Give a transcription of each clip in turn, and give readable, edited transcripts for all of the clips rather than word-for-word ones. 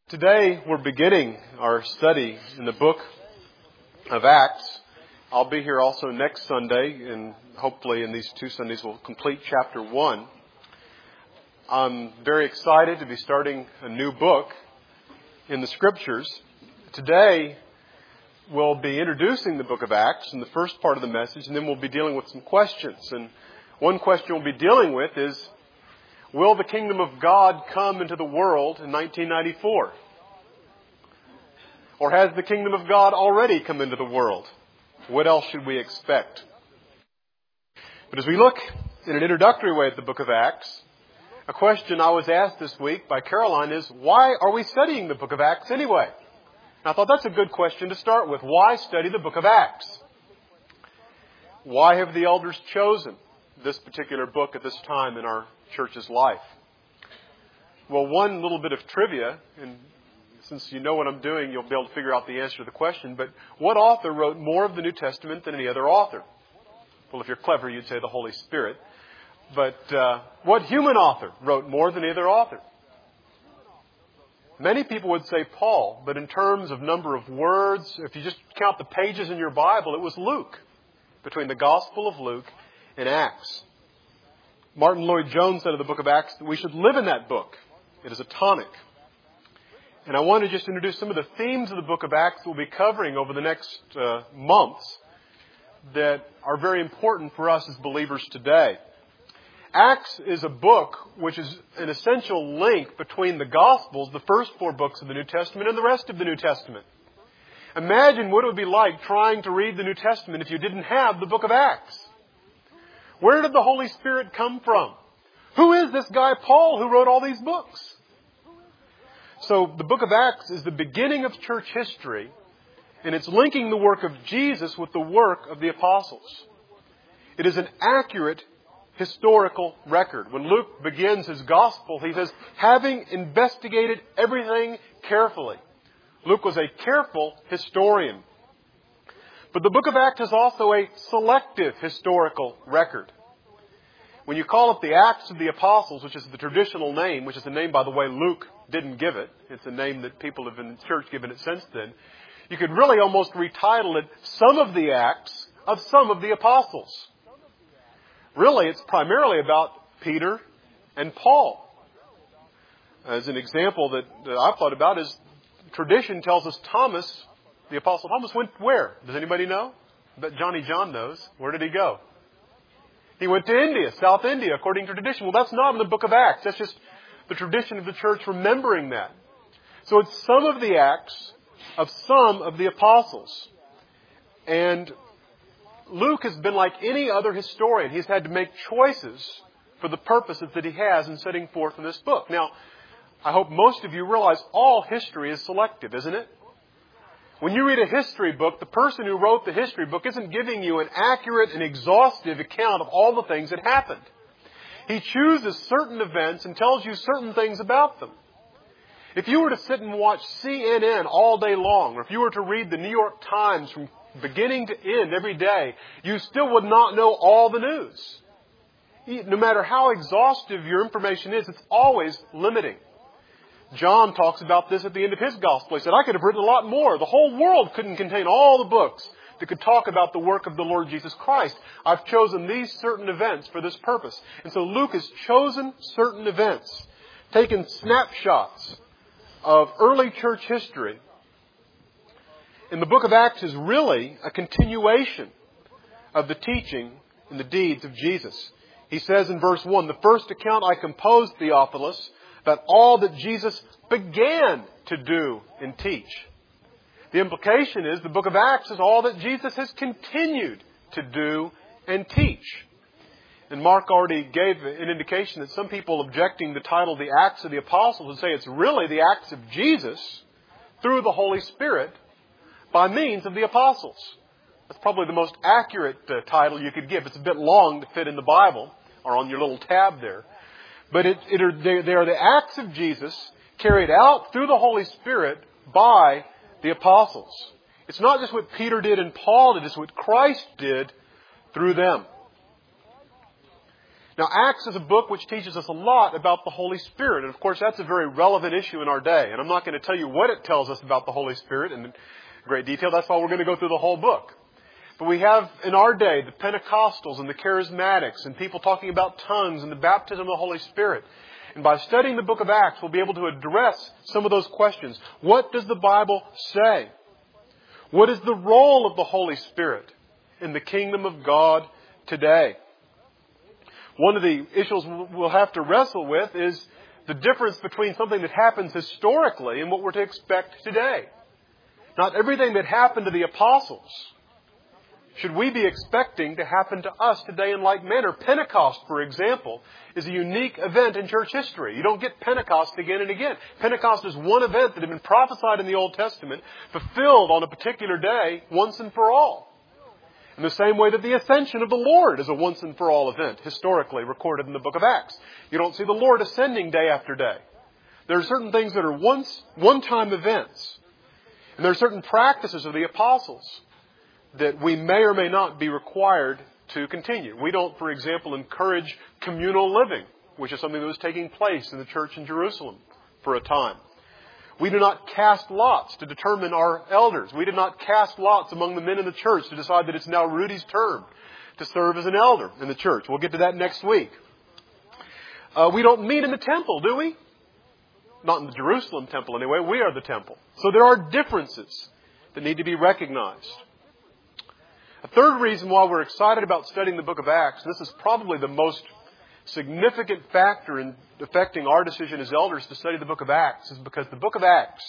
Today we're beginning our study in the book of Acts. I'll be here also next Sunday, and hopefully in these 2 Sundays we'll complete chapter 1. I'm very excited to be starting a new book in the Scriptures. Today we'll be introducing the book of Acts in the first part of the message, and then we'll be dealing with some questions. And one question we'll be dealing with is, will the kingdom of God come into the world in 1994? Or has the kingdom of God already come into the world? What else should we expect? But as we look in an introductory way at the book of Acts, a question I was asked this week by Caroline is, why are we studying the book of Acts anyway? And I thought that's a good question to start with. Why study the book of Acts? Why have the elders chosen this particular book at this time in our church's life? Well, one little bit of trivia, and since you know what I'm doing, you'll be able to figure out the answer to the question, but what author wrote more of the New Testament than any other author? Well, if you're clever, you'd say the Holy Spirit. But what human author wrote more than any other author? Many people would say Paul, but in terms of number of words, if you just count the pages in your Bible, it was Luke, between the Gospel of Luke and Acts. Martin Lloyd-Jones said of the book of Acts that we should live in that book. It is a tonic. And I want to just introduce some of the themes of the book of Acts that we'll be covering over the next months that are very important for us as believers today. Acts is a book which is an essential link between the Gospels, the first 4 books of the New Testament, and the rest of the New Testament. Imagine what it would be like trying to read the New Testament if you didn't have the book of Acts. Where did the Holy Spirit come from? Who is this guy Paul who wrote all these books? So the book of Acts is the beginning of church history, and it's linking the work of Jesus with the work of the apostles. It is an accurate historical record. When Luke begins his gospel, he says, having investigated everything carefully. Luke was a careful historian. But the book of Acts is also a selective historical record. When you call it the Acts of the Apostles, which is the traditional name, which is the name, by the way, Luke didn't give it. It's a name that people have in the church given it since then. You could really almost retitle it Some of the Acts of Some of the Apostles. Really, it's primarily about Peter and Paul. As an example that I've thought about is tradition tells us Thomas, the Apostle Thomas, went where? Does anybody know? I bet Johnny John knows. Where did he go? He went to India, South India, according to tradition. Well, that's not in the book of Acts. That's just the tradition of the church remembering that. So it's some of the acts of some of the apostles. And Luke has been like any other historian. He's had to make choices for the purposes that he has in setting forth in this book. Now, I hope most of you realize all history is selective, isn't it? When you read a history book, the person who wrote the history book isn't giving you an accurate and exhaustive account of all the things that happened. He chooses certain events and tells you certain things about them. If you were to sit and watch CNN all day long, or if you were to read the New York Times from beginning to end every day, you still would not know all the news. No matter how exhaustive your information is, it's always limiting. John talks about this at the end of his gospel. He said, I could have written a lot more. The whole world couldn't contain all the books that could talk about the work of the Lord Jesus Christ. I've chosen these certain events for this purpose. And so Luke has chosen certain events, taken snapshots of early church history. And the book of Acts is really a continuation of the teaching and the deeds of Jesus. He says in verse 1, the first account I composed, Theophilus, about all that Jesus began to do and teach. The implication is the book of Acts is all that Jesus has continued to do and teach. And Mark already gave an indication that some people objecting the title the Acts of the Apostles would say it's really the Acts of Jesus through the Holy Spirit by means of the Apostles. That's probably the most accurate title you could give. It's a bit long to fit in the Bible or on your little tab there. But they are the acts of Jesus carried out through the Holy Spirit by the apostles. It's not just what Peter did and Paul did, it's what Christ did through them. Now, Acts is a book which teaches us a lot about the Holy Spirit. And of course, that's a very relevant issue in our day. And I'm not going to tell you what it tells us about the Holy Spirit in great detail. That's why we're going to go through the whole book. But we have in our day the Pentecostals and the Charismatics and people talking about tongues and the baptism of the Holy Spirit. And by studying the book of Acts, we'll be able to address some of those questions. What does the Bible say? What is the role of the Holy Spirit in the kingdom of God today? One of the issues we'll have to wrestle with is the difference between something that happens historically and what we're to expect today. Not everything that happened to the apostles should we be expecting to happen to us today in like manner. Pentecost, for example, is a unique event in church history. You don't get Pentecost again and again. Pentecost is one event that had been prophesied in the Old Testament, fulfilled on a particular day, once and for all. In the same way that the ascension of the Lord is a once and for all event, historically recorded in the book of Acts. You don't see the Lord ascending day after day. There are certain things that are one-time events. And there are certain practices of the apostles that we may or may not be required to continue. We don't, for example, encourage communal living, which is something that was taking place in the church in Jerusalem for a time. We do not cast lots to determine our elders. We did not cast lots among the men in the church to decide that it's now Rudy's turn to serve as an elder in the church. We'll get to that next week. We don't meet in the temple, do we? Not in the Jerusalem temple anyway. We are the temple. So there are differences that need to be recognized. A third reason why we're excited about studying the book of Acts, and this is probably the most significant factor in affecting our decision as elders to study the book of Acts, is because the book of Acts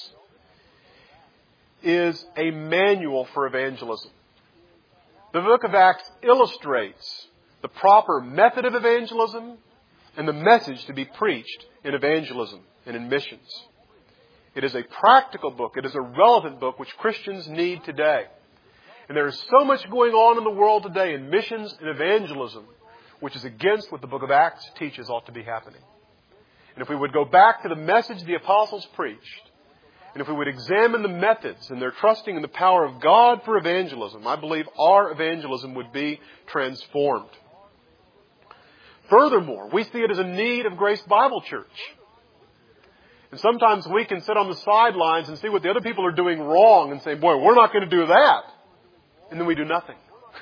is a manual for evangelism. The book of Acts illustrates the proper method of evangelism and the message to be preached in evangelism and in missions. It is a practical book. It is a relevant book which Christians need today. And there is so much going on in the world today in missions and evangelism which is against what the book of Acts teaches ought to be happening. And if we would go back to the message the apostles preached, and if we would examine the methods and their trusting in the power of God for evangelism, I believe our evangelism would be transformed. Furthermore, we see it as a need of Grace Bible Church. And sometimes we can sit on the sidelines and see what the other people are doing wrong and say, boy, we're not going to do that. And then we do nothing.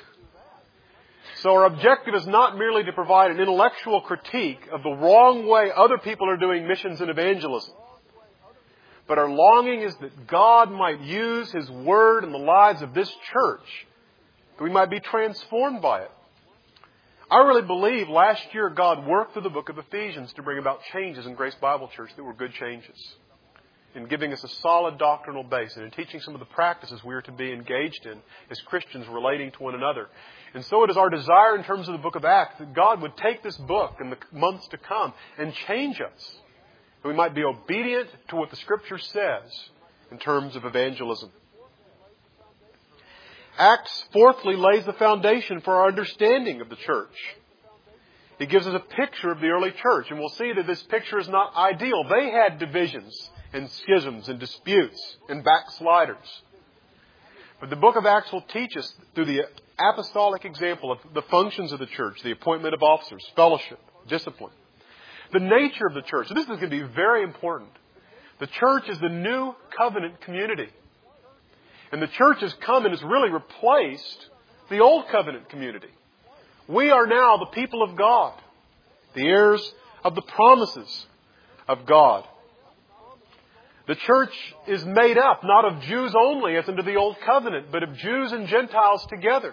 So our objective is not merely to provide an intellectual critique of the wrong way other people are doing missions and evangelism. But our longing is that God might use His Word in the lives of this church, that we might be transformed by it. I really believe last year God worked through the book of Ephesians to bring about changes in Grace Bible Church that were good changes, in giving us a solid doctrinal base and in teaching some of the practices we are to be engaged in as Christians relating to one another. And so it is our desire in terms of the book of Acts that God would take this book in the months to come and change us, that we might be obedient to what the Scripture says in terms of evangelism. Acts, fourthly, lays the foundation for our understanding of the church. It gives us a picture of the early church, and we'll see that this picture is not ideal. They had divisions and schisms and disputes and backsliders. But the book of Acts will teach us through the apostolic example of the functions of the church, the appointment of officers, fellowship, discipline, the nature of the church. So this is going to be very important. The church is the new covenant community. And the church has come and has really replaced the old covenant community. We are now the people of God, the heirs of the promises of God. The church is made up not of Jews only as under the old covenant, but of Jews and Gentiles together.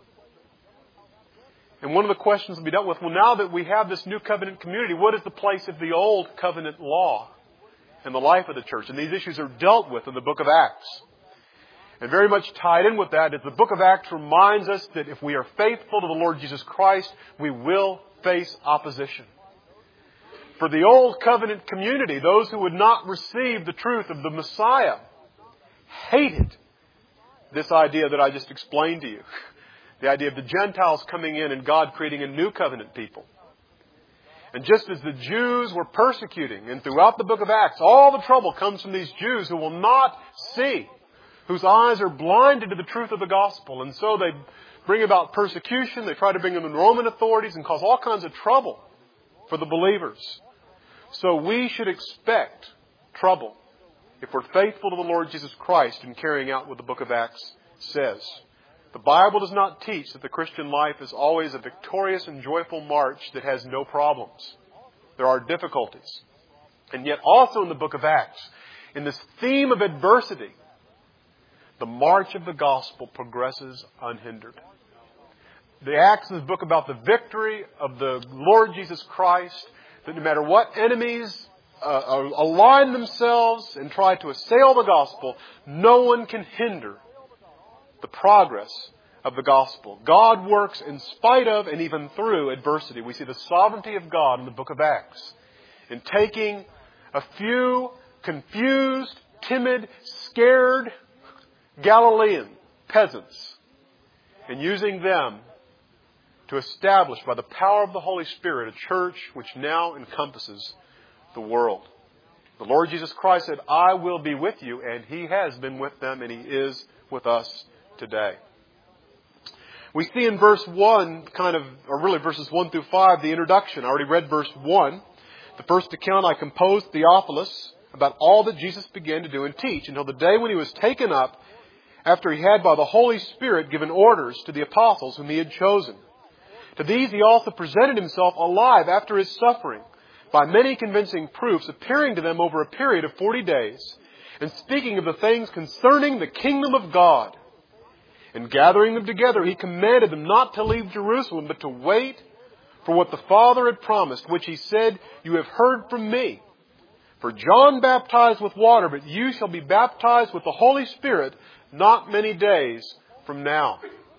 And one of the questions will be dealt with, well, now that we have this new covenant community, what is the place of the old covenant law in the life of the church? And these issues are dealt with in the book of Acts. And very much tied in with that is the book of Acts reminds us that if we are faithful to the Lord Jesus Christ, we will face opposition. For the old covenant community, those who would not receive the truth of the Messiah hated this idea that I just explained to you. The idea of the Gentiles coming in and God creating a new covenant people. And just as the Jews were persecuting, and throughout the book of Acts, all the trouble comes from these Jews who will not see, whose eyes are blinded to the truth of the gospel. And so they bring about persecution. They try to bring in the Roman authorities and cause all kinds of trouble for the believers. So we should expect trouble if we're faithful to the Lord Jesus Christ in carrying out what the book of Acts says. The Bible does not teach that the Christian life is always a victorious and joyful march that has no problems. There are difficulties. And yet also in the book of Acts, in this theme of adversity, the march of the gospel progresses unhindered. The Acts is a book about the victory of the Lord Jesus Christ, that no matter what enemies align themselves and try to assail the gospel, no one can hinder the progress of the gospel. God works in spite of and even through adversity. We see the sovereignty of God in the book of Acts in taking a few confused, timid, scared Galilean peasants and using them to establish by the power of the Holy Spirit a church which now encompasses the world. The Lord Jesus Christ said, I will be with you, and He has been with them, and He is with us today. We see in verse 1, verses 1 through 5, the introduction. I already read verse 1. The first account I composed, Theophilus, about all that Jesus began to do and teach until the day when He was taken up, after He had by the Holy Spirit given orders to the apostles whom He had chosen. To these He also presented Himself alive after His suffering, by many convincing proofs, appearing to them over a period of 40 days, and speaking of the things concerning the kingdom of God. And gathering them together, He commanded them not to leave Jerusalem, but to wait for what the Father had promised, which He said, You have heard from me. For John baptized with water, but you shall be baptized with the Holy Spirit not many days from now.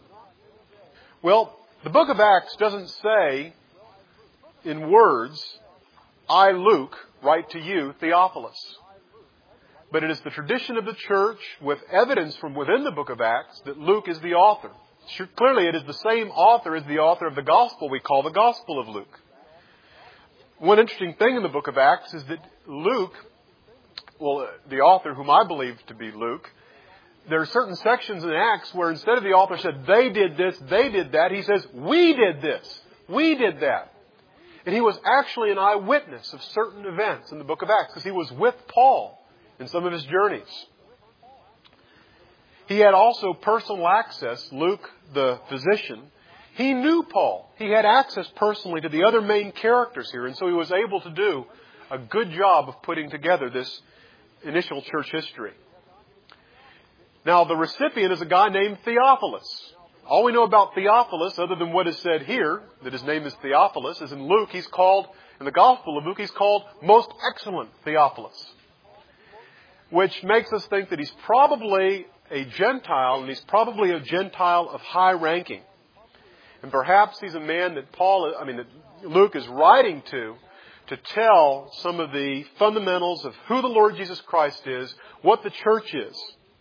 Well, the book of Acts doesn't say in words, I, Luke, write to you, Theophilus. But it is the tradition of the church, with evidence from within the book of Acts, that Luke is the author. Clearly, it is the same author as the author of the gospel we call the Gospel of Luke. One interesting thing in the book of Acts is that Luke, the author whom I believe to be Luke, there are certain sections in Acts where instead of the author said, they did this, they did that, he says, we did this, we did that. And he was actually an eyewitness of certain events in the book of Acts because he was with Paul in some of his journeys. He had also personal access, Luke, the physician. He knew Paul. He had access personally to the other main characters here, and so he was able to do a good job of putting together this initial church history. Now, the recipient is a guy named Theophilus. All we know about Theophilus, other than what is said here, that his name is Theophilus, is in Luke, in the Gospel of Luke, he's called Most Excellent Theophilus. Which makes us think that he's probably a Gentile, and he's probably a Gentile of high ranking. And perhaps he's a man that Luke is writing to tell some of the fundamentals of who the Lord Jesus Christ is, what the church is.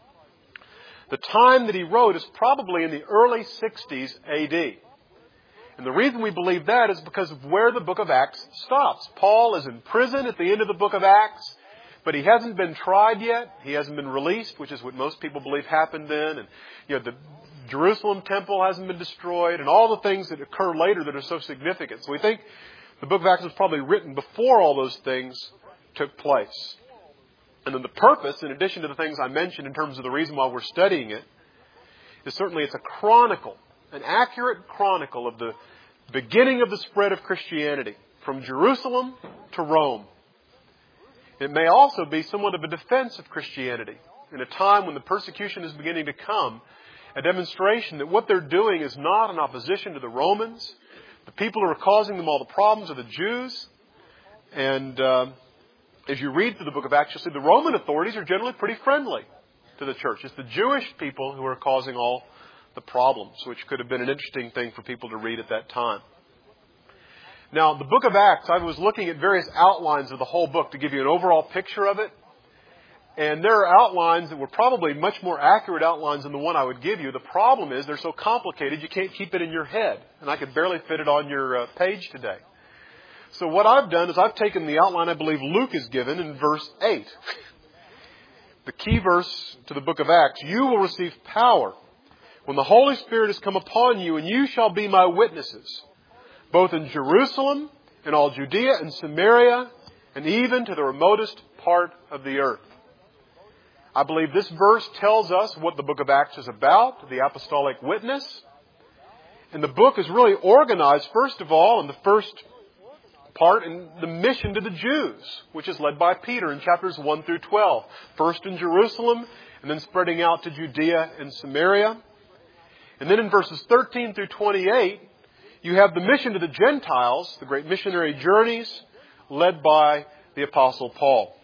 The time that he wrote is probably in the early 60s A.D. And the reason we believe that is because of where the book of Acts stops. Paul is in prison at the end of the book of Acts, but he hasn't been tried yet. He hasn't been released, which is what most people believe happened then. And the Jerusalem temple hasn't been destroyed, and all the things that occur later that are so significant. So we think the book of Acts was probably written before all those things took place. And then the purpose, in addition to the things I mentioned in terms of the reason why we're studying it, is certainly it's a chronicle, an accurate chronicle of the beginning of the spread of Christianity from Jerusalem to Rome. It may also be somewhat of a defense of Christianity in a time when the persecution is beginning to come, a demonstration that what they're doing is not in opposition to the Romans. The people who are causing them all the problems are the Jews. And as you read through the book of Acts, you'll see the Roman authorities are generally pretty friendly to the church. It's the Jewish people who are causing all the problems, which could have been an interesting thing for people to read at that time. Now, the book of Acts, I was looking at various outlines of the whole book to give you an overall picture of it. And there are outlines that were probably much more accurate outlines than the one I would give you. The problem is they're so complicated you can't keep it in your head. And I could barely fit it on your page today. So what I've done is I've taken the outline I believe Luke is given in verse 8. The key verse to the book of Acts. You will receive power when the Holy Spirit has come upon you, and you shall be my witnesses, both in Jerusalem and all Judea and Samaria, and even to the remotest part of the earth. I believe this verse tells us what the book of Acts is about, the apostolic witness. And the book is really organized, first of all, in the first part in the mission to the Jews, which is led by Peter in chapters 1 through 12. First in Jerusalem, and then spreading out to Judea and Samaria. And then in verses 13 through 28, you have the mission to the Gentiles, the great missionary journeys, led by the Apostle Paul.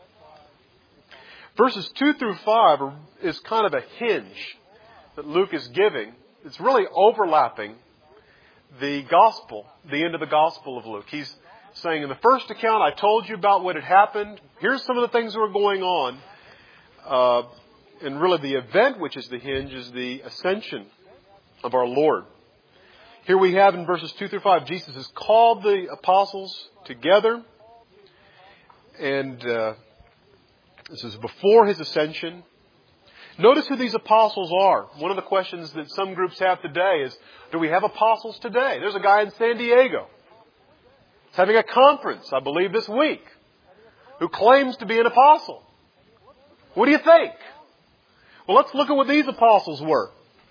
Verses 2 through 5 is kind of a hinge that Luke is giving. It's really overlapping the gospel, the end of the gospel of Luke. He's saying, in the first account, I told you about what had happened. Here's some of the things that were going on. And really the event, which is the hinge, is the ascension of our Lord. Here we have in verses 2 through 5, Jesus has called the apostles together. And this is before His ascension. Notice who these apostles are. One of the questions that some groups have today is, do we have apostles today? There's a guy in San Diego. He's having a conference, I believe, this week, who claims to be an apostle. What do you think? Well, let's look at what these apostles were.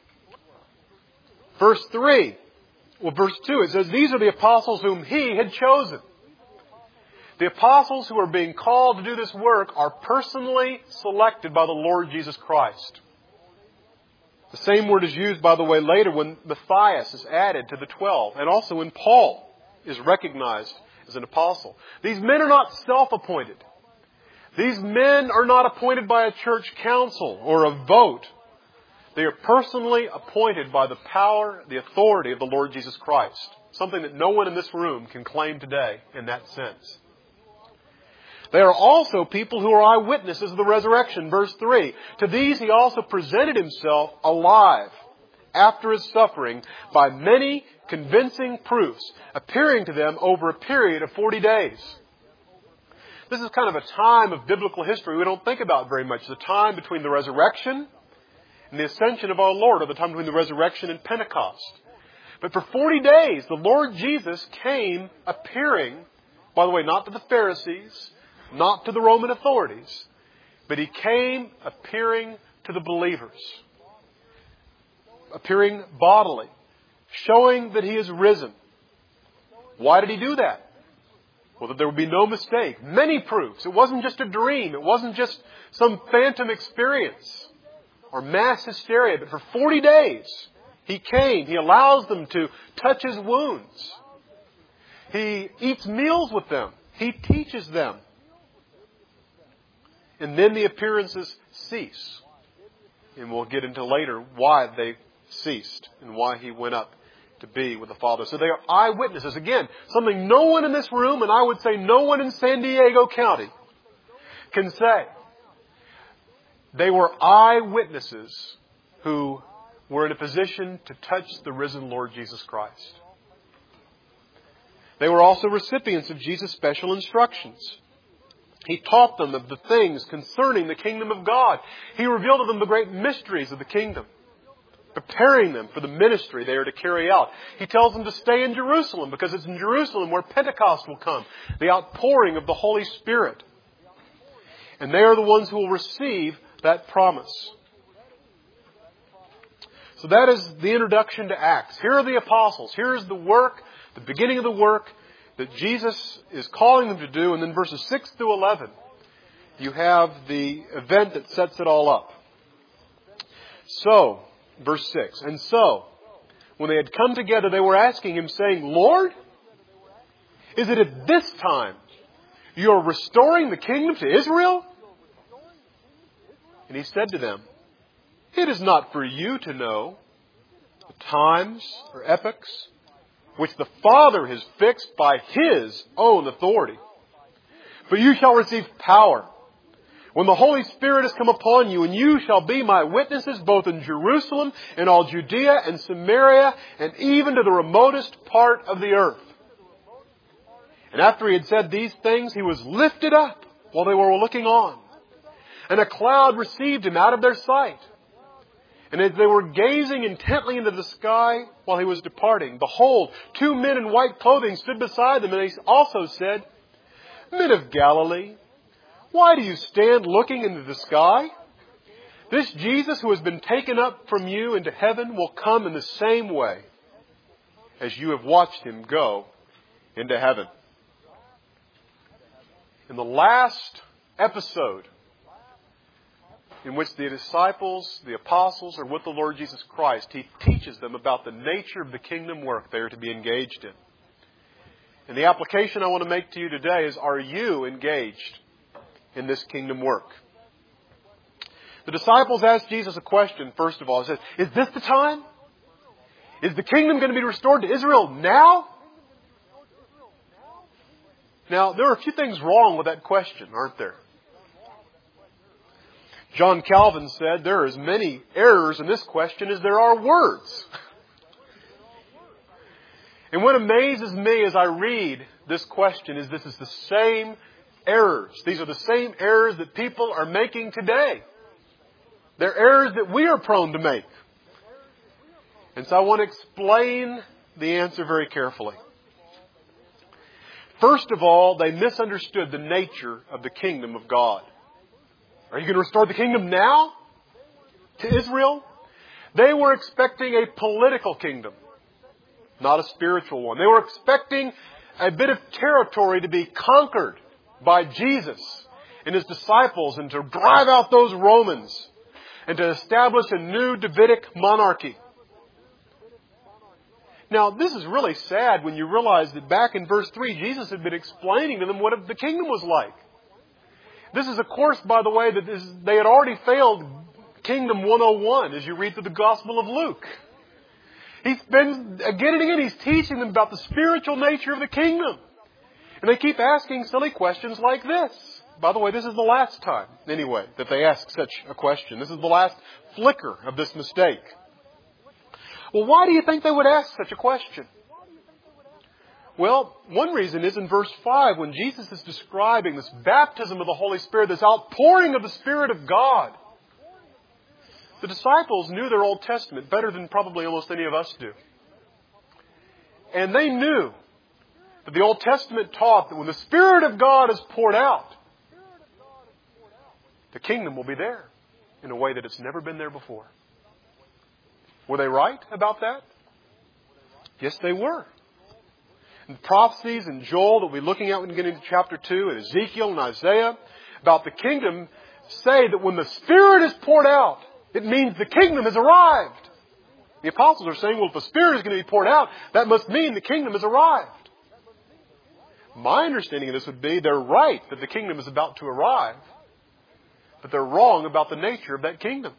Verse 2, it says, these are the apostles whom He had chosen. The apostles who are being called to do this work are personally selected by the Lord Jesus Christ. The same word is used, by the way, later when Matthias is added to the 12, and also when Paul is recognized as an apostle. These men are not self-appointed. These men are not appointed by a church council or a vote. They are personally appointed by the power, the authority of the Lord Jesus Christ. Something that no one in this room can claim today in that sense. They are also people who are eyewitnesses of the resurrection. Verse 3, to these He also presented Himself alive after His suffering by many convincing proofs, appearing to them over a period of 40 days. This is kind of a time of biblical history we don't think about very much. The time between the resurrection and the ascension of our Lord, or the time between the resurrection and Pentecost. But for 40 days, the Lord Jesus came appearing, by the way, not to the Pharisees, not to the Roman authorities, but He came appearing to the believers. Appearing bodily, showing that He is risen. Why did He do that? Well, that there would be no mistake. Many proofs. It wasn't just a dream. It wasn't just some phantom experience or mass hysteria. But for 40 days, He came. He allows them to touch His wounds. He eats meals with them. He teaches them. And then the appearances cease. And we'll get into later why they ceased and why He went up to be with the Father. So they are eyewitnesses. Again, something no one in this room, and I would say no one in San Diego County, can say. They were eyewitnesses who were in a position to touch the risen Lord Jesus Christ. They were also recipients of Jesus' special instructions. He taught them of the things concerning the kingdom of God. He revealed to them the great mysteries of the kingdom, preparing them for the ministry they are to carry out. He tells them to stay in Jerusalem because it's in Jerusalem where Pentecost will come, the outpouring of the Holy Spirit. And they are the ones who will receive that promise. So that is the introduction to Acts. Here are the apostles. Here is the work, the beginning of the work that Jesus is calling them to do. And then verses 6 through 11, you have the event that sets it all up. So, verse 6, and so, when they had come together, they were asking Him, saying, Lord, is it at this time you are restoring the kingdom to Israel? And He said to them, it is not for you to know the times or epochs which the Father has fixed by His own authority. But you shall receive power when the Holy Spirit has come upon you, and you shall be my witnesses both in Jerusalem and all Judea and Samaria and even to the remotest part of the earth. And after He had said these things, He was lifted up while they were looking on. And a cloud received Him out of their sight. And as they were gazing intently into the sky while he was departing, behold, 2 men in white clothing stood beside them, and he also said, Men of Galilee, why do you stand looking into the sky? This Jesus who has been taken up from you into heaven will come in the same way as you have watched him go into heaven. In the last episode in which the disciples, the apostles, are with the Lord Jesus Christ, he teaches them about the nature of the kingdom work they are to be engaged in. And the application I want to make to you today is, are you engaged in this kingdom work? The disciples asked Jesus a question, first of all. He says, is this the time? Is the kingdom going to be restored to Israel now? Now, there are a few things wrong with that question, aren't there? John Calvin said there are as many errors in this question as there are words. And what amazes me as I read this question is this is the same errors. These are the same errors that people are making today. They're errors that we are prone to make. And so I want to explain the answer very carefully. First of all, they misunderstood the nature of the kingdom of God. Are you going to restore the kingdom now to Israel? They were expecting a political kingdom, not a spiritual one. They were expecting a bit of territory to be conquered by Jesus and his disciples and to drive out those Romans and to establish a new Davidic monarchy. Now, this is really sad when you realize that back in verse 3, Jesus had been explaining to them what the kingdom was like. This is, of course, by the way, that they had already failed Kingdom 101 as you read through the Gospel of Luke. He's been, again and again, he's teaching them about the spiritual nature of the kingdom. And they keep asking silly questions like this. By the way, this is the last time, anyway, that they ask such a question. This is the last flicker of this mistake. Well, why do you think they would ask such a question? Well, one reason is in verse 5 when Jesus is describing this baptism of the Holy Spirit, this outpouring of the Spirit of God. The disciples knew their Old Testament better than probably almost any of us do. And they knew that the Old Testament taught that when the Spirit of God is poured out, the kingdom will be there in a way that it's never been there before. Were they right about that? Yes, they were. And prophecies in Joel that we'll be looking at when we get into chapter 2, and Ezekiel and Isaiah about the kingdom say that when the Spirit is poured out, it means the kingdom has arrived. The apostles are saying, well, if the Spirit is going to be poured out, that must mean the kingdom has arrived. My understanding of this would be they're right that the kingdom is about to arrive, but they're wrong about the nature of that kingdom.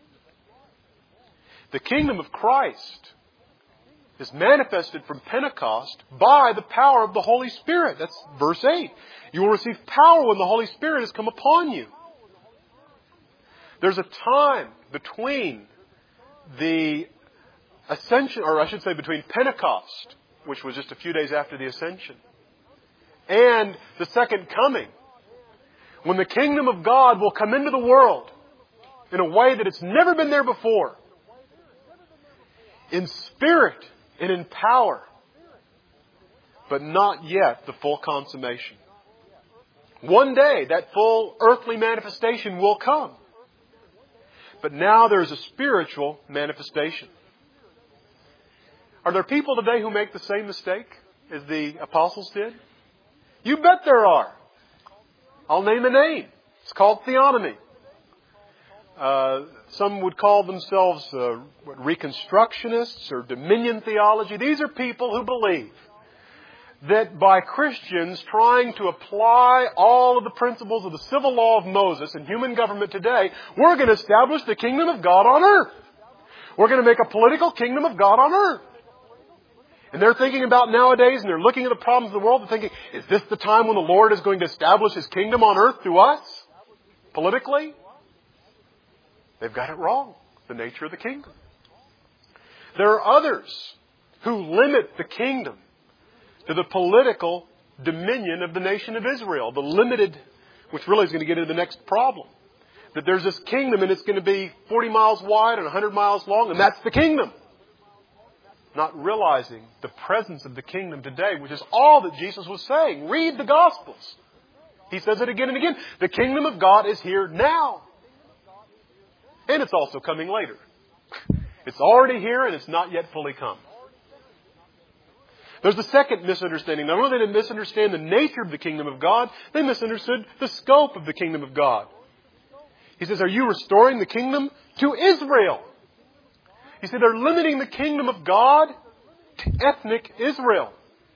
The kingdom of Christ is manifested from Pentecost by the power of the Holy Spirit. That's verse 8. You will receive power when the Holy Spirit has come upon you. There's a time between the ascension, or I should say between Pentecost, which was just a few days after the ascension, and the second coming, when the kingdom of God will come into the world in a way that it's never been there before, in spirit and in power, but not yet the full consummation. One day that full earthly manifestation will come. But now there is a spiritual manifestation. Are there people today who make the same mistake as the apostles did? You bet there are. I'll name a name. It's called theonomy. Some would call themselves Reconstructionists or Dominion theology. These are people who believe that by Christians trying to apply all of the principles of the civil law of Moses in human government today, we're going to establish the kingdom of God on earth. We're going to make a political kingdom of God on earth. And they're thinking about nowadays, and they're looking at the problems of the world and thinking, is this the time when the Lord is going to establish His kingdom on earth through us? Politically? They've got it wrong, the nature of the kingdom. There are others who limit the kingdom to the political dominion of the nation of Israel, the limited, which really is going to get into the next problem. that there's this kingdom and it's going to be 40 miles wide and 100 miles long, and that's the kingdom. Not realizing the presence of the kingdom today, which is all that Jesus was saying. Read the Gospels. He says it again and again. The kingdom of God is here now. And it's also coming later. It's already here and it's not yet fully come. There's the second misunderstanding. Not only did they misunderstand the nature of the kingdom of God, they misunderstood the scope of the kingdom of God. He says, are you restoring the kingdom to Israel? He said, they're limiting the kingdom of God to ethnic Israel.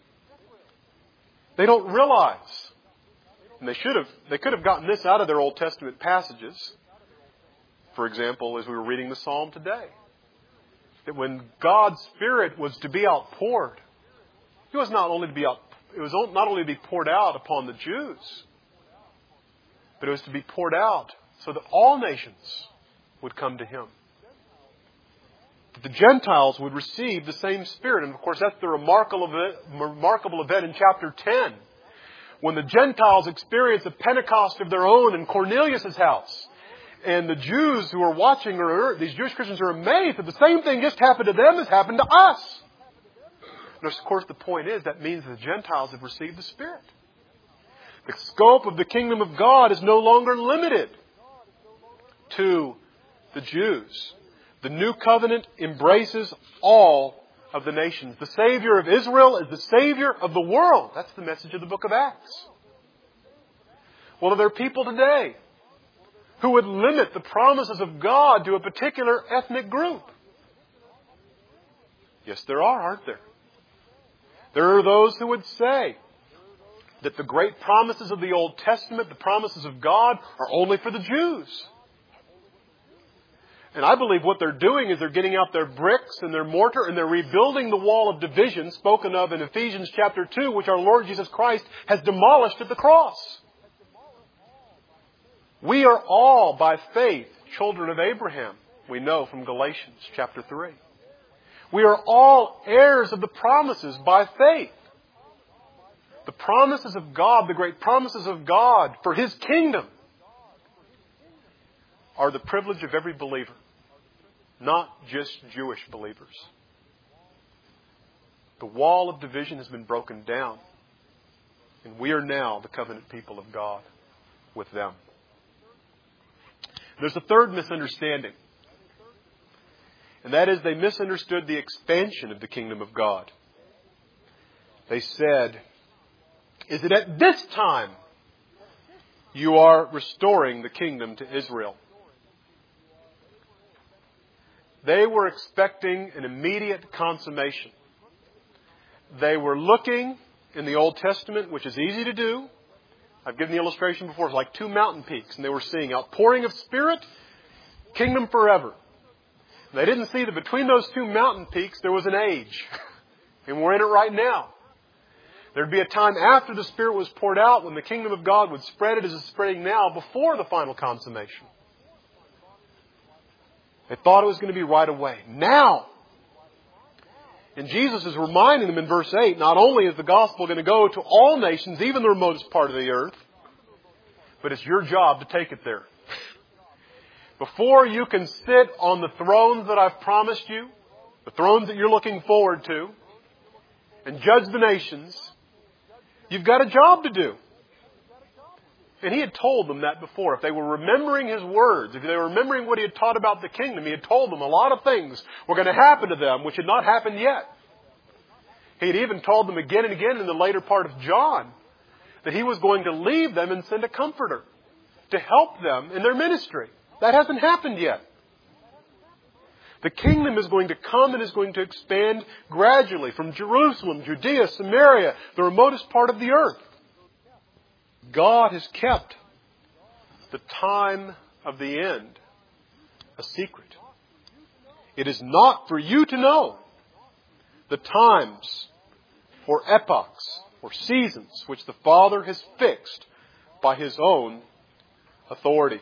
They don't realize, and they could have gotten this out of their Old Testament passages. For example, as we were reading the Psalm today, that when God's Spirit was to be outpoured, it was not only to be poured out upon the Jews, but it was to be poured out so that all nations would come to Him. That the Gentiles would receive the same Spirit. And of course, that's the remarkable event in chapter 10. When the Gentiles experience a Pentecost of their own in Cornelius' house. And the Jews who are watching, these Jewish Christians are amazed that the same thing just happened to them as happened to us. And of course, the point is that means the Gentiles have received the Spirit. The scope of the kingdom of God is no longer limited to the Jews. The new covenant embraces all of the nations. The Savior of Israel is the Savior of the world. That's the message of the book of Acts. Well, are there people today who would limit the promises of God to a particular ethnic group? Yes, there are, aren't there? There are those who would say that the great promises of the Old Testament, the promises of God, are only for the Jews. And I believe what they're doing is they're getting out their bricks and their mortar and they're rebuilding the wall of division spoken of in Ephesians chapter 2, which our Lord Jesus Christ has demolished at the cross. We are all, by faith, children of Abraham, we know from Galatians chapter 3. We are all heirs of the promises by faith. The promises of God, the great promises of God for His kingdom, are the privilege of every believer, not just Jewish believers. The wall of division has been broken down, and we are now the covenant people of God with them. There's a third misunderstanding, and that is they misunderstood the expansion of the kingdom of God. They said, is it at this time you are restoring the kingdom to Israel? They were expecting an immediate consummation. They were looking in the Old Testament, which is easy to do. I've given the illustration before. It's like two mountain peaks, and they were seeing outpouring of Spirit, kingdom forever. They didn't see that between those two mountain peaks there was an age. And we're in it right now. There'd be a time after the Spirit was poured out when the kingdom of God would spread it as it's spreading now before the final consummation. They thought it was going to be right away. Now! And Jesus is reminding them in verse 8, not only is the gospel going to go to all nations, even the remotest part of the earth, but it's your job to take it there. Before you can sit on the thrones that I've promised you, the thrones that you're looking forward to, and judge the nations, you've got a job to do. And He had told them that before. If they were remembering His words, if they were remembering what He had taught about the kingdom, He had told them a lot of things were going to happen to them which had not happened yet. He had even told them again and again in the later part of John that He was going to leave them and send a comforter to help them in their ministry. That hasn't happened yet. The kingdom is going to come and is going to expand gradually from Jerusalem, Judea, Samaria, the remotest part of the earth. God has kept the time of the end a secret. It is not for you to know the times or epochs or seasons which the Father has fixed by His own authority.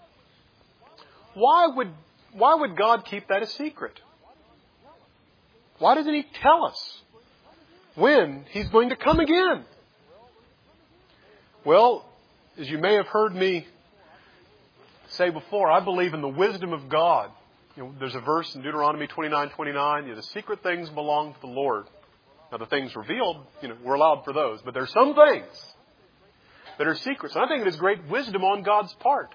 Why would God keep that a secret? Why doesn't He tell us when He's going to come again? Well, as you may have heard me say before, I believe in the wisdom of God. There's a verse in Deuteronomy 29:29. The secret things belong to the Lord. Now, the things revealed, we're allowed for those. But there's some things that are secrets. And I think it is great wisdom on God's part.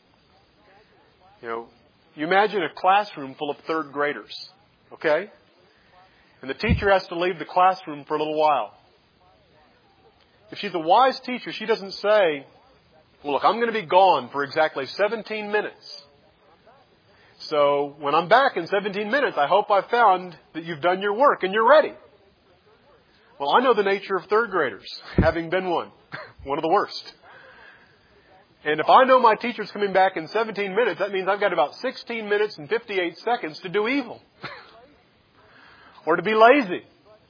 You imagine a classroom full of third graders. Okay? And the teacher has to leave the classroom for a little while. If she's a wise teacher, she doesn't say, well, look, I'm going to be gone for exactly 17 minutes. So when I'm back in 17 minutes, I hope I've found that you've done your work and you're ready. Well, I know the nature of third graders, having been one of the worst. And if I know my teacher's coming back in 17 minutes, that means I've got about 16 minutes and 58 seconds to do evil. Or to be lazy.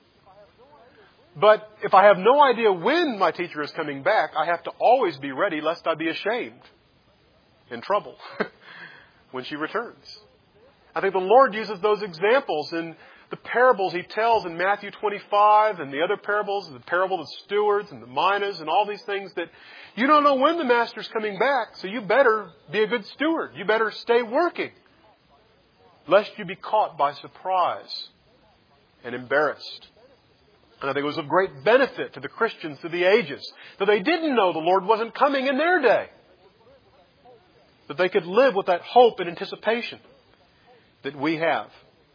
But if I have no idea when my teacher is coming back, I have to always be ready lest I be ashamed, in trouble, when she returns. I think the Lord uses those examples in the parables He tells in Matthew 25 and the other parables, the parable of the stewards and the minas and all these things that you don't know when the Master's coming back, so you better be a good steward. You better stay working, lest you be caught by surprise and embarrassed. And I think it was of great benefit to the Christians through the ages that they didn't know the Lord wasn't coming in their day. That they could live with that hope and anticipation that we have.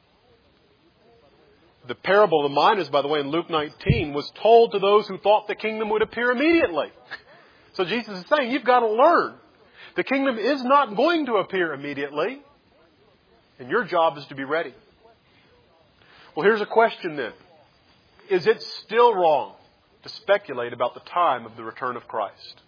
The parable of the minas, by the way, in Luke 19, was told to those who thought the kingdom would appear immediately. So Jesus is saying, you've got to learn. The kingdom is not going to appear immediately. And your job is to be ready. Well, here's a question then. Is it still wrong to speculate about the time of the return of Christ?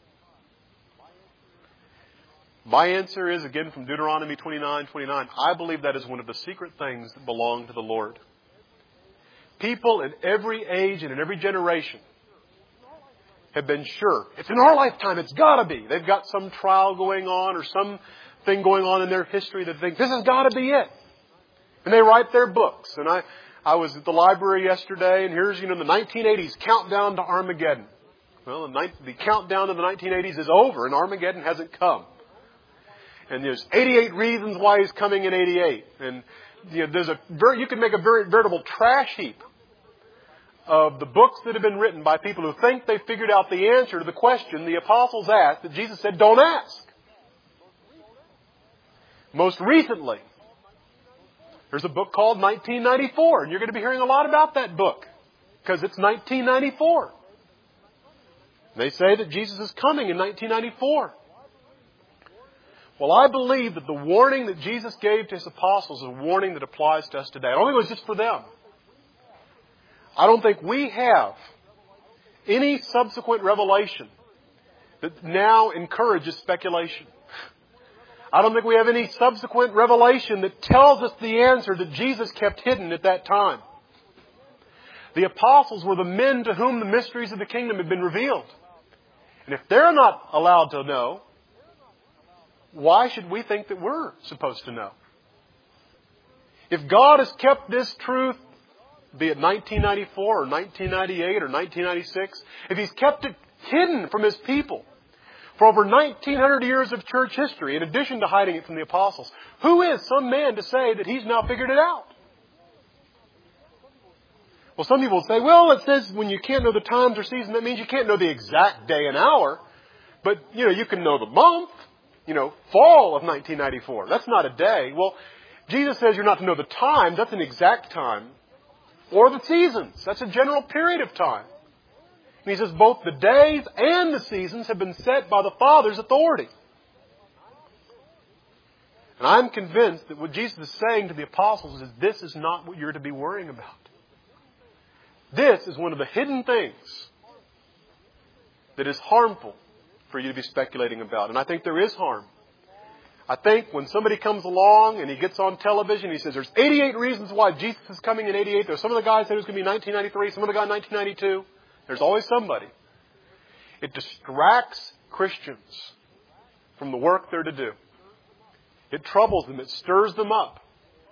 My answer is, again, from Deuteronomy 29:29, I believe that is one of the secret things that belong to the Lord. People in every age and in every generation have been sure. It's in our lifetime. It's got to be. They've got some trial going on or something going on in their history that they think, this has got to be it. And they write their books. And I was at the library yesterday, and here's, the 1980s countdown to Armageddon. Well, the countdown to the 1980s is over, and Armageddon hasn't come. And there's 88 reasons why He's coming in 88. And you can make a very veritable trash heap of the books that have been written by people who think they figured out the answer to the question the apostles asked that Jesus said, don't ask. Most recently, there's a book called 1994, and you're going to be hearing a lot about that book because it's 1994. They say that Jesus is coming in 1994. Well, I believe that the warning that Jesus gave to His apostles is a warning that applies to us today. I don't think it was just for them. I don't think we have any subsequent revelation that now encourages speculation. I don't think we have any subsequent revelation that tells us the answer that Jesus kept hidden at that time. The apostles were the men to whom the mysteries of the kingdom had been revealed. And if they're not allowed to know, why should we think that we're supposed to know? If God has kept this truth, be it 1994 or 1998 or 1996, if He's kept it hidden from His people for over 1900 years of church history, in addition to hiding it from the apostles, who is some man to say that he's now figured it out? Well, some people say, well, it says when you can't know the times or season, that means you can't know the exact day and hour. But, you can know the month, fall of 1994. That's not a day. Well, Jesus says you're not to know the times. That's an exact time. Or the seasons. That's a general period of time. And He says both the days and the seasons have been set by the Father's authority. And I'm convinced that what Jesus is saying to the apostles is this is not what you're to be worrying about. This is one of the hidden things that is harmful for you to be speculating about. And I think there is harm. I think when somebody comes along and he gets on television, he says there's 88 reasons why Jesus is coming in 88. There's some of the guys said it was going to be 1993, some of the guys 1992. There's always somebody. It distracts Christians from the work they're to do. It troubles them. It stirs them up.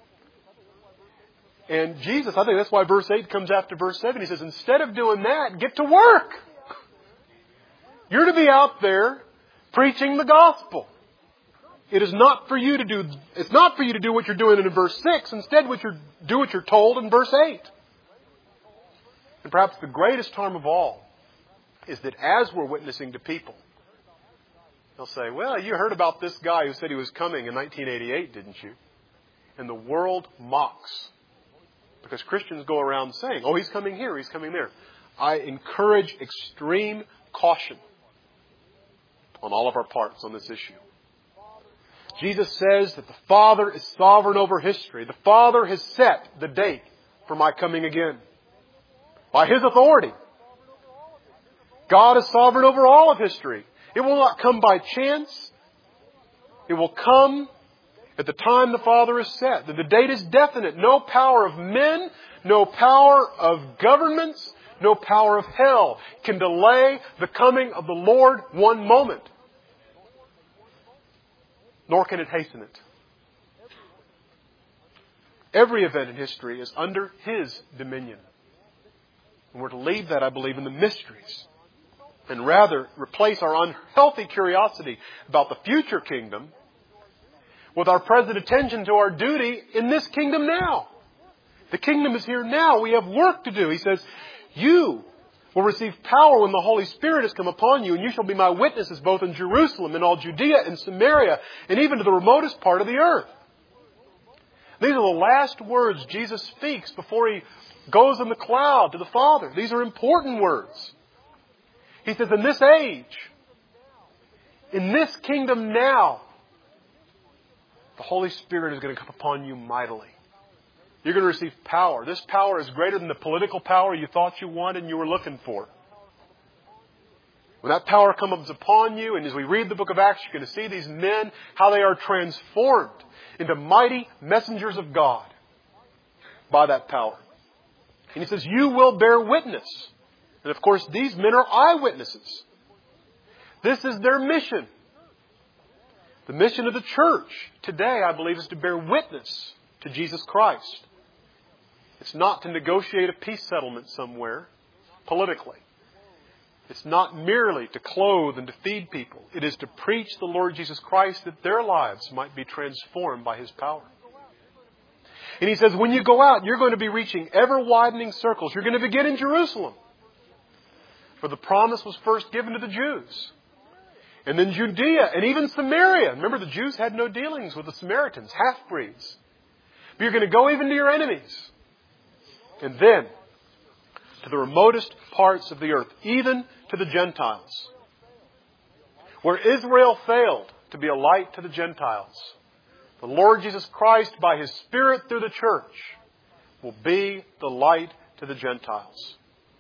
And Jesus, I think that's why verse 8 comes after verse 7. He says, instead of doing that, get to work. You're to be out there preaching the gospel. It is not for you to do, it's not for you to do what you're doing in verse 6. Instead, do what you're told in verse 8. And perhaps the greatest harm of all is that as we're witnessing to people, they'll say, well, you heard about this guy who said he was coming in 1988, didn't you? And the world mocks. Because Christians go around saying, oh, he's coming here, he's coming there. I encourage extreme caution on all of our parts on this issue. Jesus says that the Father is sovereign over history. The Father has set the date for my coming again. By His authority. God is sovereign over all of history. It will not come by chance. It will come at the time the Father has set. The date is definite. No power of men, no power of governments, no power of hell can delay the coming of the Lord one moment. Nor can it hasten it. Every event in history is under His dominion. And we're to leave that, I believe, in the mysteries. And rather replace our unhealthy curiosity about the future kingdom with our present attention to our duty in this kingdom now. The kingdom is here now. We have work to do. He says, you will receive power when the Holy Spirit has come upon you, and you shall be my witnesses both in Jerusalem and all Judea and Samaria and even to the remotest part of the earth. These are the last words Jesus speaks before He goes in the cloud to the Father. These are important words. He says, in this age, in this kingdom now, the Holy Spirit is going to come upon you mightily. You're going to receive power. This power is greater than the political power you thought you wanted and you were looking for. When that power comes upon you, and as we read the book of Acts, you're going to see these men, how they are transformed into mighty messengers of God by that power. And He says, you will bear witness. And of course, these men are eyewitnesses. This is their mission. The mission of the church today, I believe, is to bear witness to Jesus Christ. It's not to negotiate a peace settlement somewhere politically. It's not merely to clothe and to feed people. It is to preach the Lord Jesus Christ that their lives might be transformed by His power. And He says, when you go out, you're going to be reaching ever-widening circles. You're going to begin in Jerusalem. For the promise was first given to the Jews. And then Judea and even Samaria. Remember, the Jews had no dealings with the Samaritans, half-breeds. But you're going to go even to your enemies. And then to the remotest parts of the earth, even to the Gentiles. Where Israel failed to be a light to the Gentiles, the Lord Jesus Christ, by His Spirit through the church, will be the light to the Gentiles.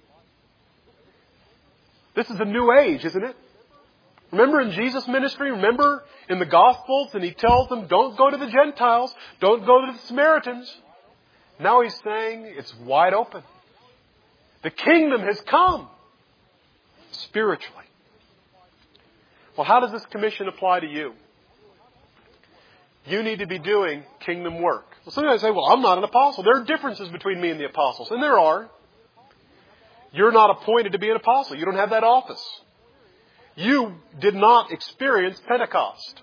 This is a new age, isn't it? Remember in Jesus' ministry, remember in the Gospels, and He tells them, don't go to the Gentiles, don't go to the Samaritans. Now He's saying it's wide open. The kingdom has come spiritually. Well, how does this commission apply to you? You need to be doing kingdom work. Well, sometimes I say, well, I'm not an apostle. There are differences between me and the apostles. And there are. You're not appointed to be an apostle. You don't have that office. You did not experience Pentecost.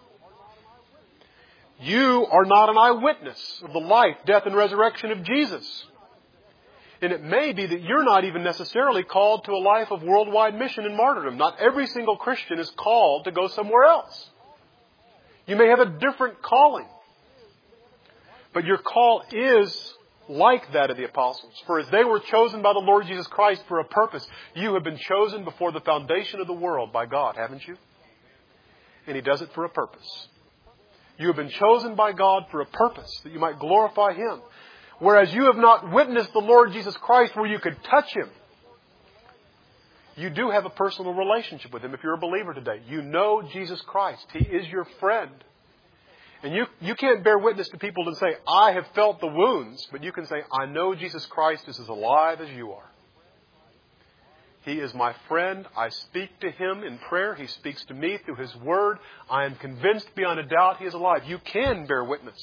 You are not an eyewitness of the life, death, and resurrection of Jesus. And it may be that you're not even necessarily called to a life of worldwide mission and martyrdom. Not every single Christian is called to go somewhere else. You may have a different calling. But your call is like that of the apostles. For as they were chosen by the Lord Jesus Christ for a purpose, you have been chosen before the foundation of the world by God, haven't you? And He does it for a purpose. You have been chosen by God for a purpose, that you might glorify Him. Whereas you have not witnessed the Lord Jesus Christ where you could touch Him, you do have a personal relationship with Him if you're a believer today. You know Jesus Christ. He is your friend. And you can't bear witness to people and say, I have felt the wounds, but you can say, I know Jesus Christ is as alive as you are. He is my friend. I speak to Him in prayer. He speaks to me through His Word. I am convinced beyond a doubt He is alive. You can bear witness.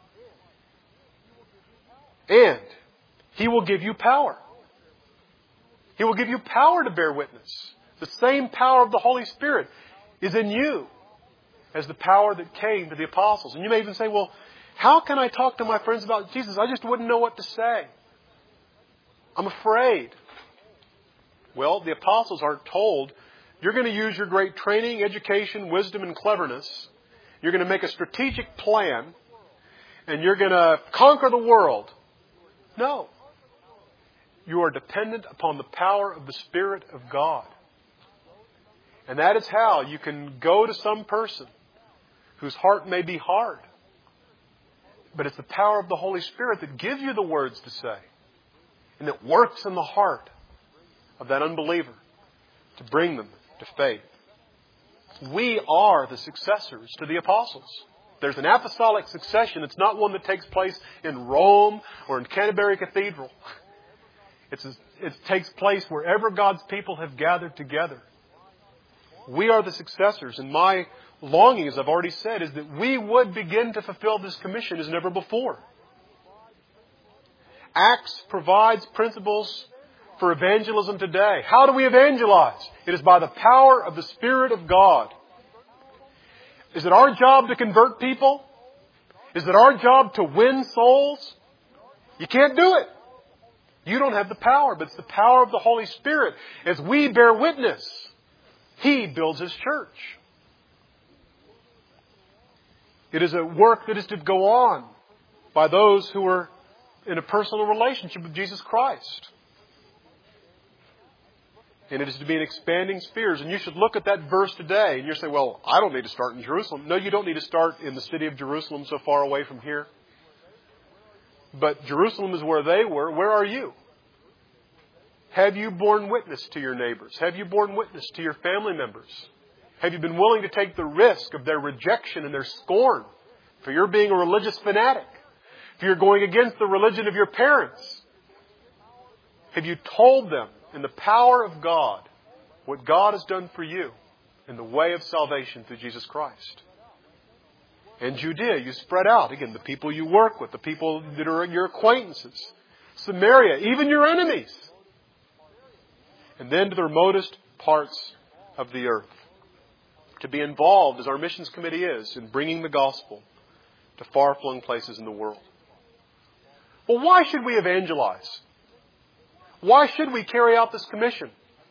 And He will give you power. He will give you power to bear witness. The same power of the Holy Spirit is in you. as the power that came to the apostles. And you may even say, well, how can I talk to my friends about Jesus? I just wouldn't know what to say. I'm afraid. Well, the apostles aren't told, you're going to use your great training, education, wisdom, and cleverness. You're going to make a strategic plan, and you're going to conquer the world. No. You are dependent upon the power of the Spirit of God. And that is how you can go to some person whose heart may be hard. But it's the power of the Holy Spirit that gives you the words to say. And that works in the heart of that unbeliever to bring them to faith. We are the successors to the apostles. There's an apostolic succession. It's not one that takes place in Rome or in Canterbury Cathedral. It takes place wherever God's people have gathered together. We are the successors. And my longing, as I've already said, is that we would begin to fulfill this commission as never before. Acts provides principles for evangelism today. How do we evangelize? It is by the power of the Spirit of God. Is it our job to convert people? Is it our job to win souls? You can't do it. You don't have the power, but it's the power of the Holy Spirit. As we bear witness, He builds His church. It is a work that is to go on by those who are in a personal relationship with Jesus Christ. And it is to be in expanding spheres. And you should look at that verse today and you're saying, well, I don't need to start in Jerusalem. No, you don't need to start in the city of Jerusalem so far away from here. But Jerusalem is where they were. Where are you? Have you borne witness to your neighbors? Have you borne witness to your family members? Have you been willing to take the risk of their rejection and their scorn for your being a religious fanatic? If you're going against the religion of your parents? Have you told them in the power of God what God has done for you in the way of salvation through Jesus Christ? In Judea, you spread out. Again, the people you work with, the people that are your acquaintances. Samaria, even your enemies. And then to the remotest parts of the earth. To be involved, as our missions committee is, in bringing the gospel to far-flung places in the world. Well, why should we evangelize? Why should we carry out this commission?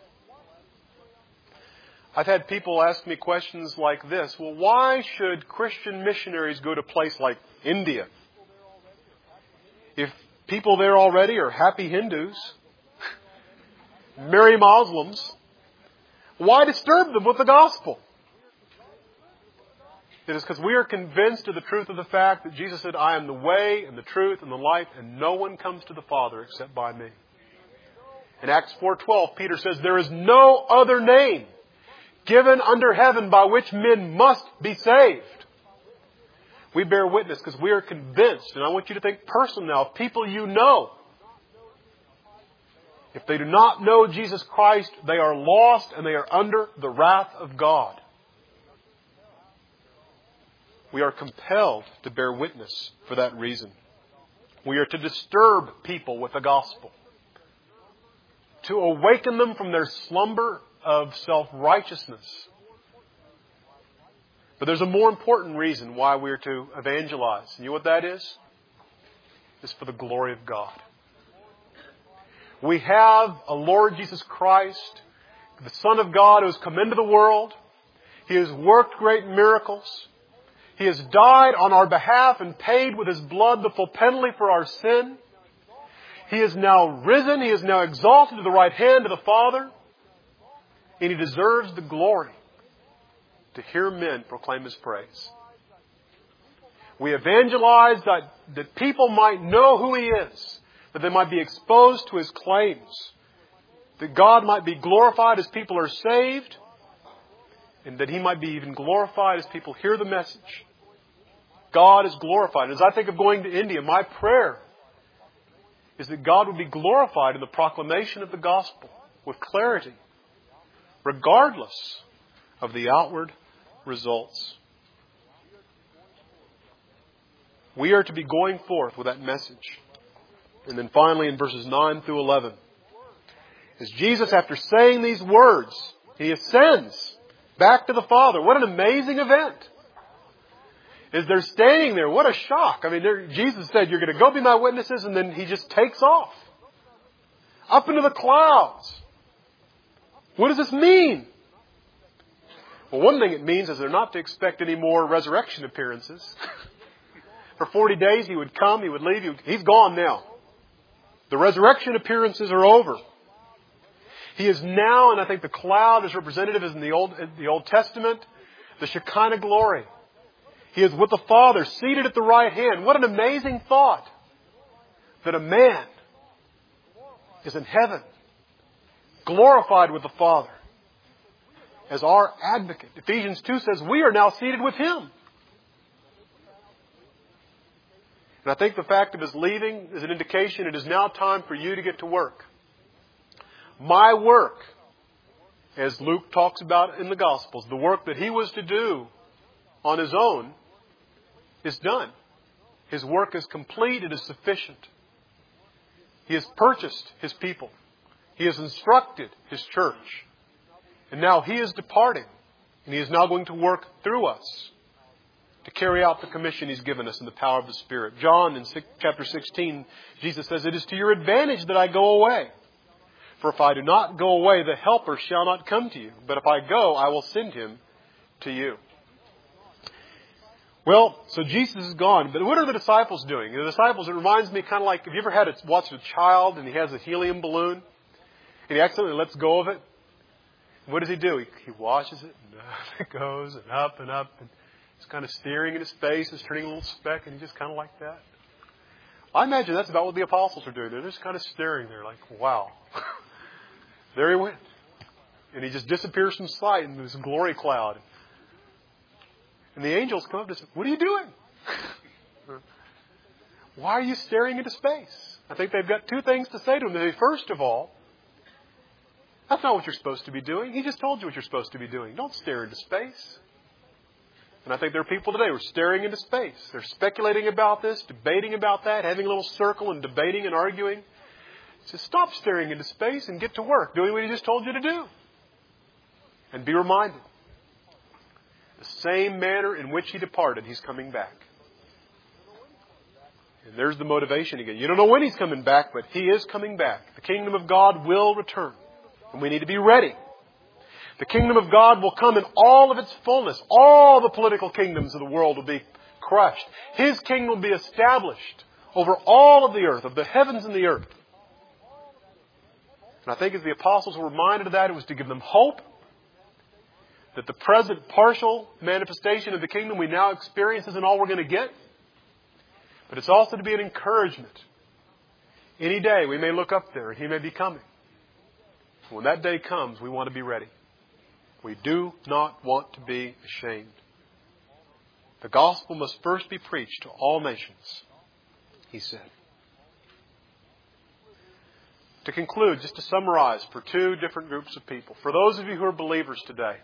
I've had people ask me questions like this. Well, why should Christian missionaries go to a place like India? If people there already are happy Hindus, merry Muslims, why disturb them with the gospel? It is because we are convinced of the truth of the fact that Jesus said, I am the way and the truth and the life, and no one comes to the Father except by me. In Acts 4:12, Peter says, there is no other name given under heaven by which men must be saved. We bear witness because we are convinced, and I want you to think personally now, of people you know. If they do not know Jesus Christ, they are lost and they are under the wrath of God. We are compelled to bear witness for that reason. We are to disturb people with the gospel. To awaken them from their slumber of self-righteousness. But there's a more important reason why we are to evangelize. And you know what that is? It's for the glory of God. We have a Lord Jesus Christ, the Son of God, who has come into the world. He has worked great miracles. He has died on our behalf and paid with His blood the full penalty for our sin. He is now risen. He is now exalted to the right hand of the Father. And He deserves the glory to hear men proclaim His praise. We evangelize that people might know who He is, that they might be exposed to His claims, that God might be glorified as people are saved, and that He might be even glorified as people hear the message. God is glorified. As I think of going to India, my prayer is that God would be glorified in the proclamation of the gospel with clarity, regardless of the outward results. We are to be going forth with that message. And then finally in verses 9 through 11, as Jesus, after saying these words, He ascends back to the Father. What an amazing event! As they're standing there, what a shock. I mean, Jesus said, you're going to go be my witnesses, and then He just takes off. Up into the clouds. What does this mean? Well, one thing it means is they're not to expect any more resurrection appearances. For 40 days He would come, He would leave. He's gone now. The resurrection appearances are over. He is now, and I think the cloud is representative as in the Old Testament, the Shekinah glory. He is with the Father, seated at the right hand. What an amazing thought that a man is in heaven, glorified with the Father as our advocate. Ephesians 2 says we are now seated with Him. And I think the fact of His leaving is an indication it is now time for you to get to work. My work, as Luke talks about in the Gospels, the work that He was to do on His own is done. His work is complete. It is sufficient. He has purchased His people. He has instructed His church. And now He is departing. And He is now going to work through us to carry out the commission He's given us in the power of the Spirit. John in chapter 16, Jesus says, it is to your advantage that I go away. For if I do not go away, the Helper shall not come to you. But if I go, I will send Him to you. Well, so Jesus is gone. But what are the disciples doing? The disciples, it reminds me kind of like, have you ever watched a child and he has a helium balloon and he accidentally lets go of it? What does he do? He washes it and up it goes and up and up. And he's kind of staring at his face. It's turning a little speck and he's just kind of like that. I imagine that's about what the apostles are doing. They're just kind of staring there like, wow. There he went. And he just disappears from sight in this glory cloud. And the angels come up and say, what are you doing? Why are you staring into space? I think they've got two things to say to him. They say, first of all, that's not what you're supposed to be doing. He just told you what you're supposed to be doing. Don't stare into space. And I think there are people today who are staring into space. They're speculating about this, debating about that, having a little circle and debating and arguing. So stop staring into space and get to work, doing what He just told you to do. And be reminded, the same manner in which He departed, He's coming back. And there's the motivation again. You don't know when He's coming back, but He is coming back. The kingdom of God will return. And we need to be ready. The kingdom of God will come in all of its fullness. All the political kingdoms of the world will be crushed. His kingdom will be established over all of the earth, of the heavens and the earth. And I think as the apostles were reminded of that, it was to give them hope that the present partial manifestation of the kingdom we now experience isn't all we're going to get. But it's also to be an encouragement. Any day we may look up there and He may be coming. When that day comes, we want to be ready. We do not want to be ashamed. The gospel must first be preached to all nations, He said. To conclude, just to summarize for two different groups of people. For those of you who are believers today,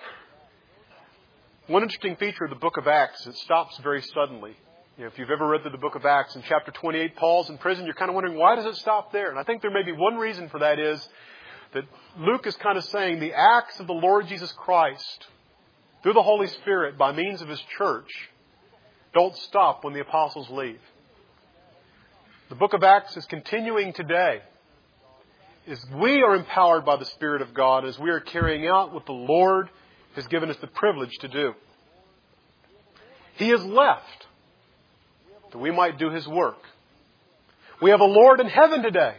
one interesting feature of the book of Acts is it stops very suddenly. If you've ever read through the book of Acts, in chapter 28, Paul's in prison, you're kind of wondering, why does it stop there? And I think there may be one reason for that is that Luke is kind of saying the acts of the Lord Jesus Christ through the Holy Spirit by means of His church don't stop when the apostles leave. The book of Acts is continuing today as we are empowered by the Spirit of God, as we are carrying out what the Lord has given us the privilege to do. He has left that we might do His work. We have a Lord in heaven today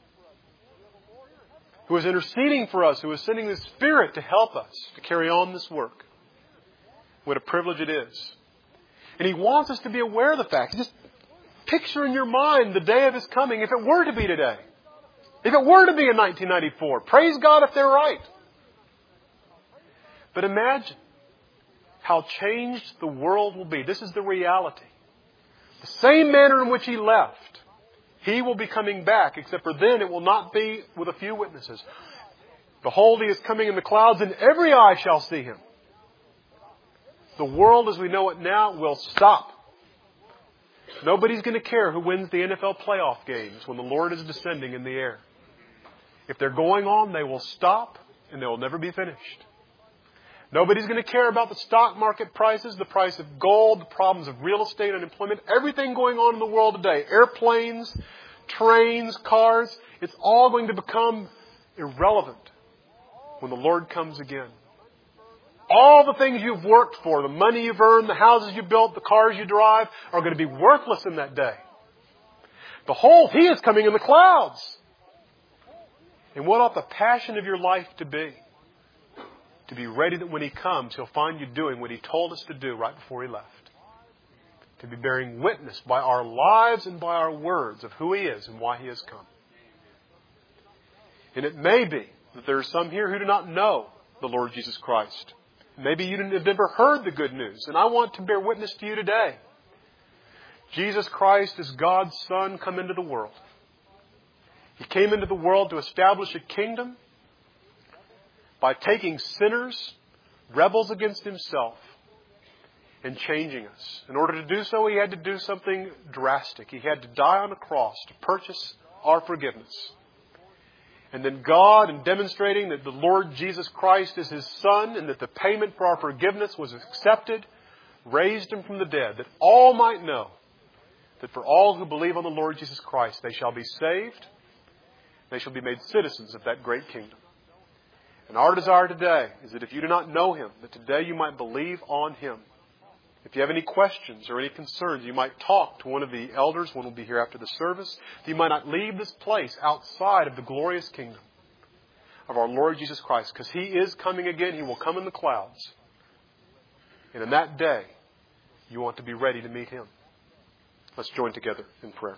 who is interceding for us, who is sending the Spirit to help us to carry on this work. What a privilege it is. And He wants us to be aware of the fact. Just picture in your mind the day of His coming, if it were to be today. If it were to be in 1994. Praise God if they're right. But imagine how changed the world will be. This is the reality. The same manner in which He left, He will be coming back, except for then it will not be with a few witnesses. Behold, He is coming in the clouds, and every eye shall see Him. The world as we know it now will stop. Nobody's going to care who wins the NFL playoff games when the Lord is descending in the air. If they're going on, they will stop, and they will never be finished. Nobody's going to care about the stock market prices, the price of gold, the problems of real estate, unemployment, everything going on in the world today. Airplanes, trains, cars. It's all going to become irrelevant when the Lord comes again. All the things you've worked for, the money you've earned, the houses you built, the cars you drive, are going to be worthless in that day. Behold, He is coming in the clouds. And what ought the passion of your life to be? To be ready that when He comes, He'll find you doing what He told us to do right before He left. To be bearing witness by our lives and by our words of who He is and why He has come. And it may be that there are some here who do not know the Lord Jesus Christ. Maybe you have never heard the good news. And I want to bear witness to you today. Jesus Christ is God's Son come into the world. He came into the world to establish a kingdom by taking sinners, rebels against Himself, and changing us. In order to do so, He had to do something drastic. He had to die on a cross to purchase our forgiveness. And then God, in demonstrating that the Lord Jesus Christ is His Son and that the payment for our forgiveness was accepted, raised Him from the dead, that all might know that for all who believe on the Lord Jesus Christ, they shall be saved, they shall be made citizens of that great kingdom. And our desire today is that if you do not know Him, that today you might believe on Him. If you have any questions or any concerns, you might talk to one of the elders. One will be here after the service. That you might not leave this place outside of the glorious kingdom of our Lord Jesus Christ. Because He is coming again. He will come in the clouds. And in that day, you want to be ready to meet Him. Let's join together in prayer.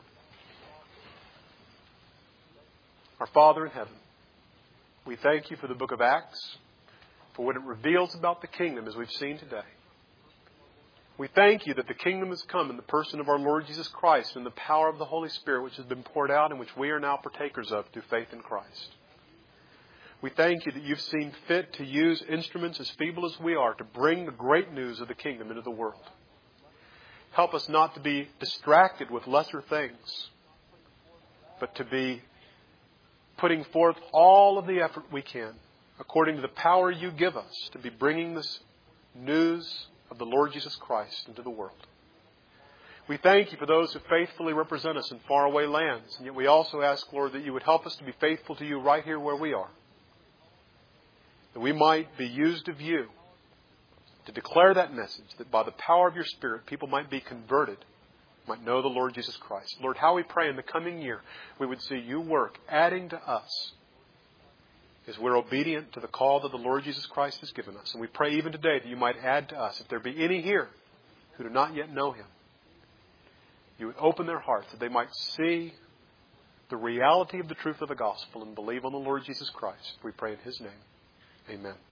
Our Father in heaven, we thank You for the book of Acts, for what it reveals about the kingdom as we've seen today. We thank You that the kingdom has come in the person of our Lord Jesus Christ and the power of the Holy Spirit which has been poured out and which we are now partakers of through faith in Christ. We thank You that You've seen fit to use instruments as feeble as we are to bring the great news of the kingdom into the world. Help us not to be distracted with lesser things, but to be putting forth all of the effort we can according to the power You give us to be bringing this news of the Lord Jesus Christ into the world. We thank You for those who faithfully represent us in faraway lands. And yet we also ask, Lord, that You would help us to be faithful to You right here where we are. That we might be used of You to declare that message, that by the power of Your Spirit, people might be converted, might know the Lord Jesus Christ. Lord, how we pray in the coming year, we would see You work, adding to us as we're obedient to the call that the Lord Jesus Christ has given us. And we pray even today that You might add to us, if there be any here who do not yet know Him, You would open their hearts that they might see the reality of the truth of the gospel and believe on the Lord Jesus Christ. We pray in His name. Amen.